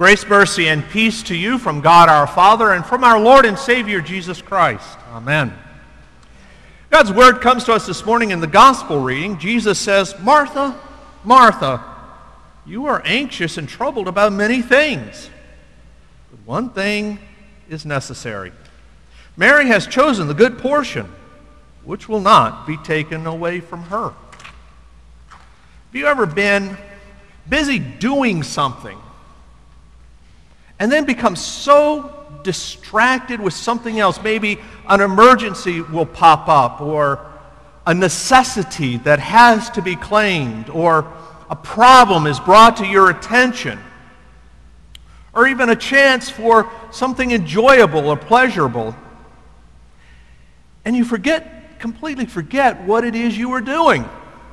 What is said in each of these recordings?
Grace, mercy, and peace to you from God our Father and from our Lord and Savior Jesus Christ. Amen. God's word comes to us this morning in the gospel reading. Jesus says, "Martha, Martha, you are anxious and troubled about many things, but one thing is necessary. Mary has chosen the good portion, which will not be taken away from her." Have you ever been busy doing something and then become so distracted with something else? Maybe an emergency will pop up, or a necessity that has to be claimed, or a problem is brought to your attention, or even a chance for something enjoyable or pleasurable. And you completely forget what it is you were doing.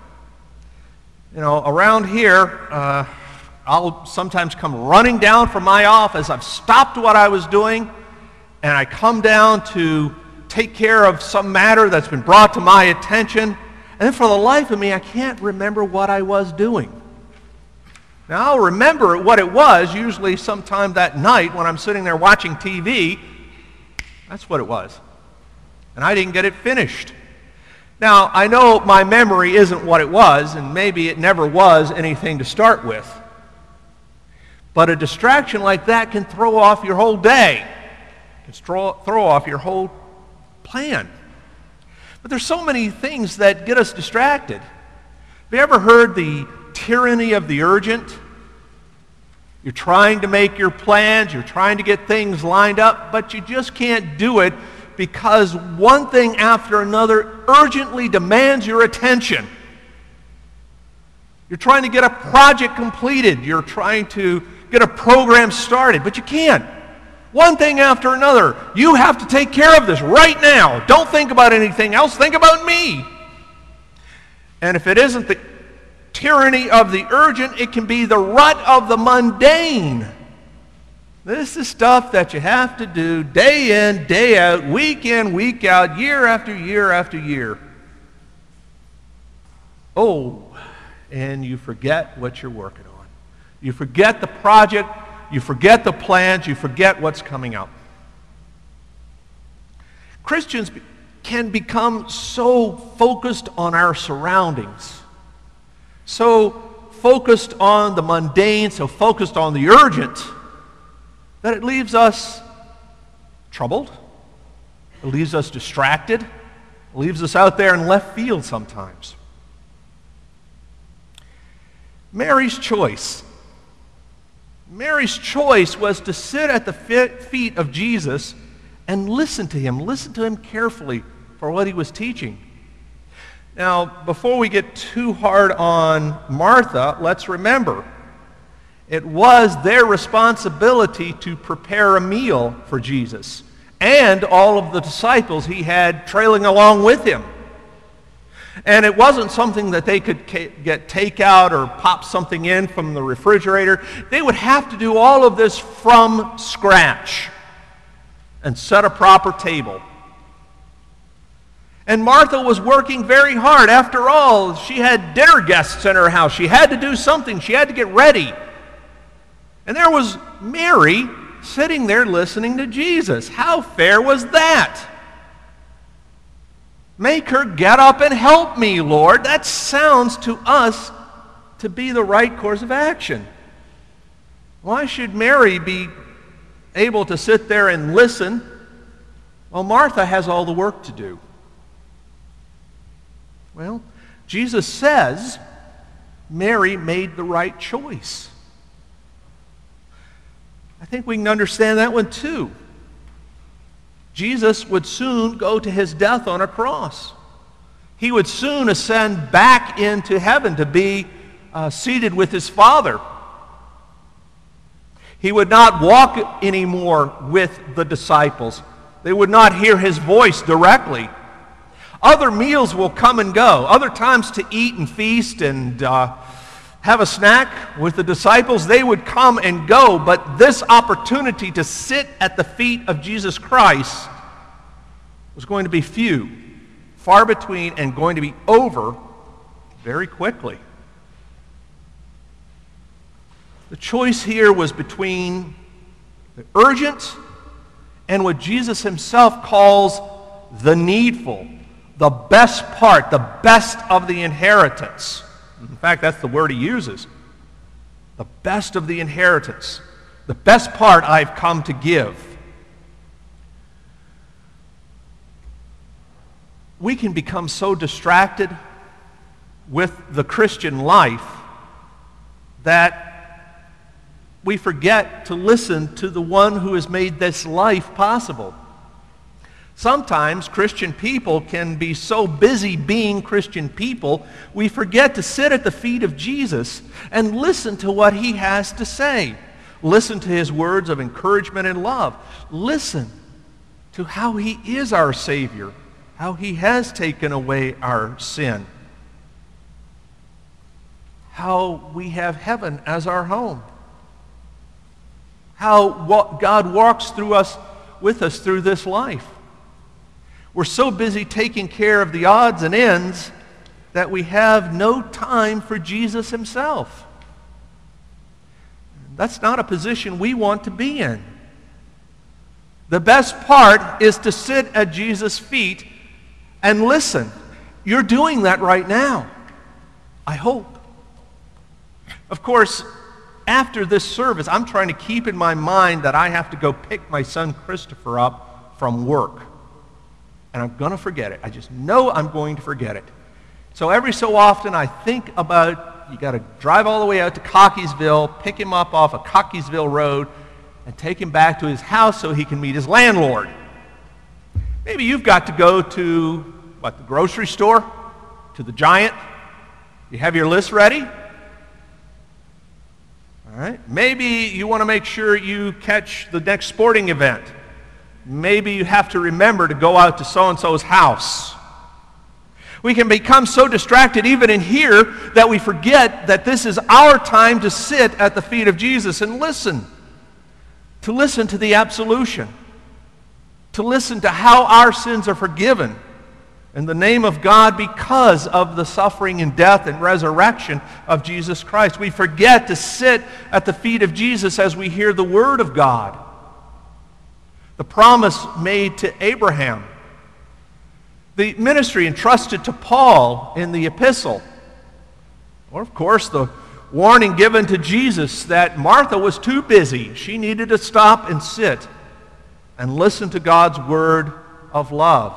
You know, around here, I'll sometimes come running down from my office. I've stopped what I was doing, and I come down to take care of some matter that's been brought to my attention, and then for the life of me, I can't remember what I was doing. Now, I'll remember what it was, usually sometime that night when I'm sitting there watching TV. That's what it was. And I didn't get it finished. Now, I know my memory isn't what it was, and maybe it never was anything to start with. But a distraction like that can throw off your whole day. It can throw off your whole plan. But there's so many things that get us distracted. Have you ever heard the tyranny of the urgent? You're trying to make your plans, you're trying to get things lined up, but you just can't do it because one thing after another urgently demands your attention. You're trying to get a project completed, you're trying to get a program started, but you can't. One thing after another. You have to take care of this right now. Don't think about anything else. Think about me. And if it isn't the tyranny of the urgent, it can be the rut of the mundane. This is stuff that you have to do day in, day out, week in, week out, year after year after year. Oh, and you forget what you're working on. You forget the project, you forget the plans, you forget what's coming up. Christians can become so focused on our surroundings, so focused on the mundane, so focused on the urgent, that it leaves us troubled, it leaves us distracted, it leaves us out there in left field sometimes. Mary's choice was to sit at the feet of Jesus and listen to him carefully for what he was teaching. Now, before we get too hard on Martha, let's remember, it was their responsibility to prepare a meal for Jesus and all of the disciples he had trailing along with him. And it wasn't something that they could get takeout or pop something in from the refrigerator. They would have to do all of this from scratch and set a proper table. And Martha was working very hard. After all, she had dinner guests in her house. She had to do something. She had to get ready. And there was Mary sitting there listening to Jesus. How fair was that? Make her get up and help me, Lord. That sounds to us to be the right course of action. Why should Mary be able to sit there and listen while Martha has all the work to do? Well, Jesus says Mary made the right choice. I think we can understand that one too. Jesus would soon go to his death on a cross. He would soon ascend back into heaven to be seated with his Father. He would not walk anymore with the disciples. They would not hear his voice directly. Other meals will come and go. Other times to eat and feast and have a snack with the disciples, they would come and go, but this opportunity to sit at the feet of Jesus Christ was going to be few, far between, and going to be over very quickly. The choice here was between the urgent and what Jesus himself calls the needful, the best part, the best of the inheritance. In fact, that's the word he uses. The best of the inheritance. The best part I've come to give. We can become so distracted with the Christian life that we forget to listen to the one who has made this life possible. Sometimes Christian people can be so busy being Christian people, we forget to sit at the feet of Jesus and listen to what he has to say. Listen to his words of encouragement and love. Listen to how he is our Savior, how he has taken away our sin, how we have heaven as our home, how God walks with us through this life. We're so busy taking care of the odds and ends that we have no time for Jesus himself. That's not a position we want to be in. The best part is to sit at Jesus' feet and listen. You're doing that right now, I hope. Of course, after this service, I'm trying to keep in my mind that I have to go pick my son Christopher up from work. And I'm going to forget it. I just know I'm going to forget it. So every so often I think about, you got to drive all the way out to Cockeysville, pick him up off of Cockeysville Road, and take him back to his house so he can meet his landlord. Maybe you've got to go to, the grocery store? To the Giant? You have your list ready? All right. Maybe you want to make sure you catch the next sporting event. Maybe you have to remember to go out to so-and-so's house. We can become so distracted even in here that we forget that this is our time to sit at the feet of Jesus and listen. To listen to the absolution. To listen to how our sins are forgiven in the name of God because of the suffering and death and resurrection of Jesus Christ. We forget to sit at the feet of Jesus as we hear the Word of God. The promise made to Abraham. The ministry entrusted to Paul in the epistle. Or, of course, the warning given to Jesus that Martha was too busy. She needed to stop and sit and listen to God's word of love.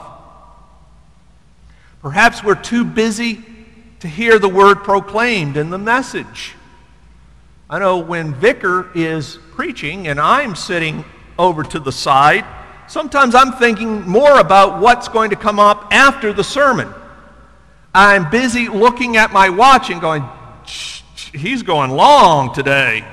Perhaps we're too busy to hear the word proclaimed in the message. I know when Vicar is preaching and I'm sitting over to the side, sometimes I'm thinking more about what's going to come up after the sermon. I'm busy looking at my watch and going, he's going long today.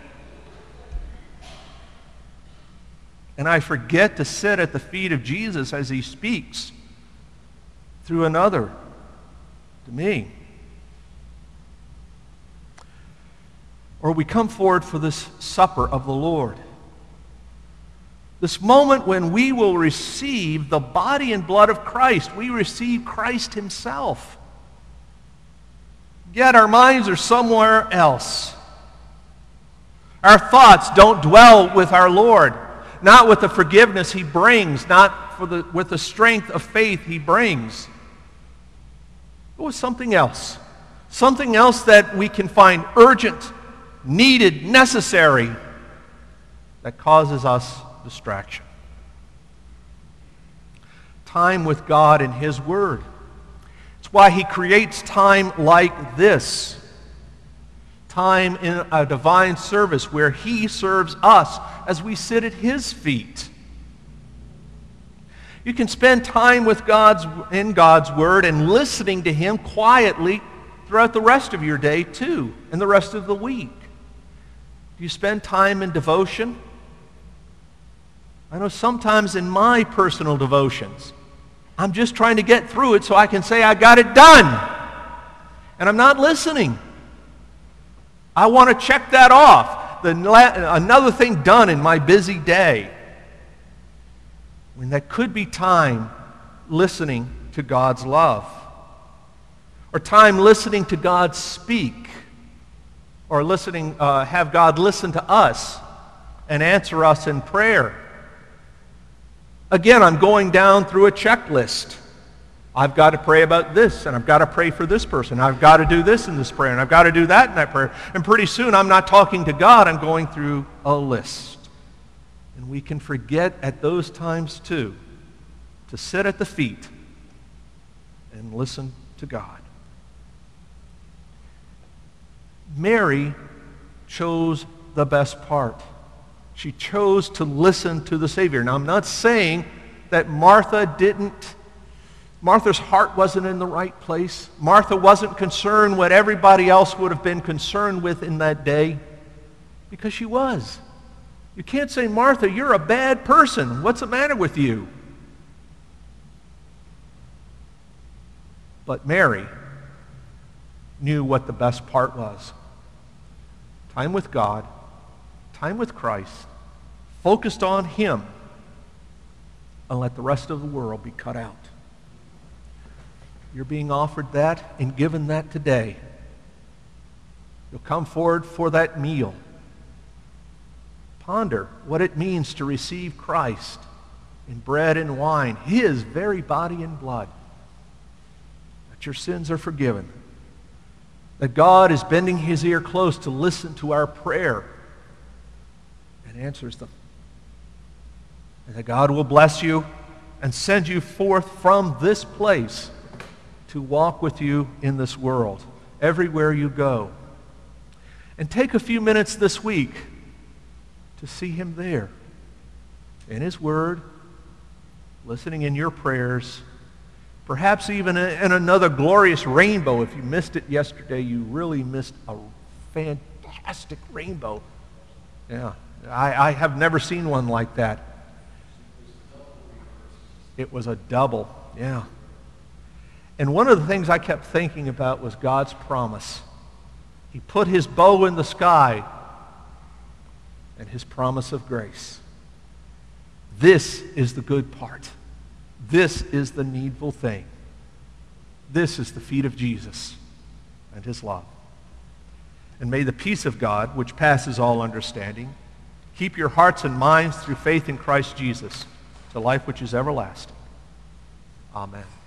And I forget to sit at the feet of Jesus as he speaks through another to me. Or we come forward for this supper of the Lord. This moment when we will receive the body and blood of Christ. We receive Christ himself. Yet our minds are somewhere else. Our thoughts don't dwell with our Lord, not with the forgiveness he brings, not with the strength of faith he brings, but with something else. Something else that we can find urgent, needed, necessary, that causes us distraction. Time with God and his word. It's why he creates time like this. Time in a divine service where he serves us as we sit at his feet. You can spend time with in God's word and listening to him quietly throughout the rest of your day too, and the rest of the week. Do you spend time in devotion? I know sometimes in my personal devotions, I'm just trying to get through it so I can say I got it done. And I'm not listening. I want to check that off. Another thing done in my busy day. When that could be time listening to God's love. Or time listening to God speak. or have God listen to us and answer us in prayer. Again, I'm going down through a checklist. I've got to pray about this, and I've got to pray for this person. I've got to do this in this prayer, and I've got to do that in that prayer. And pretty soon I'm not talking to God, I'm going through a list. And we can forget at those times too to sit at the feet and listen to God. Mary chose the best part. She chose to listen to the Savior. Now, I'm not saying that Martha's heart wasn't in the right place. Martha wasn't concerned what everybody else would have been concerned with in that day, because she was. You can't say, Martha, you're a bad person. What's the matter with you? But Mary knew what the best part was. Time with God, time with Christ, focused on Him, and let the rest of the world be cut out. You're being offered that and given that today. You'll come forward for that meal. Ponder what it means to receive Christ in bread and wine, His very body and blood. That your sins are forgiven. That God is bending His ear close to listen to our prayer and answers them. And that God will bless you and send you forth from this place to walk with you in this world, everywhere you go. And take a few minutes this week to see Him there, in His Word, listening in your prayers, perhaps even in another glorious rainbow. If you missed it yesterday, you really missed a fantastic rainbow. Yeah, I have never seen one like that. It was a double, yeah. And one of the things I kept thinking about was God's promise. He put His bow in the sky and His promise of grace. This is the good part. This is the needful thing. This is the feet of Jesus and His love. And may the peace of God, which passes all understanding, keep your hearts and minds through faith in Christ Jesus to life which is everlasting. Amen.